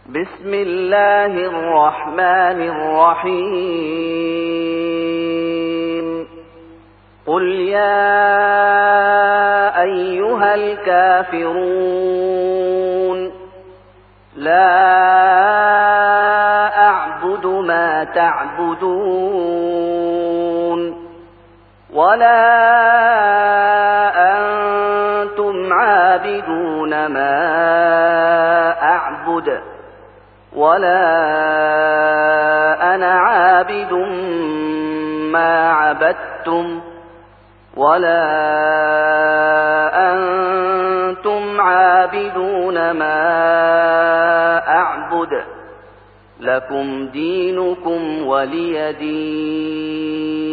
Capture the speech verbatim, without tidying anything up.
بسم الله الرحمن الرحيم قل يا أيها الكافرون لا أعبد ما تعبدون ولا أنتم عابدون ما أعبد ولا أنا عابد ما عبدتم ولا أنتم عابدون ما أعبد لكم دينكم ولي دين.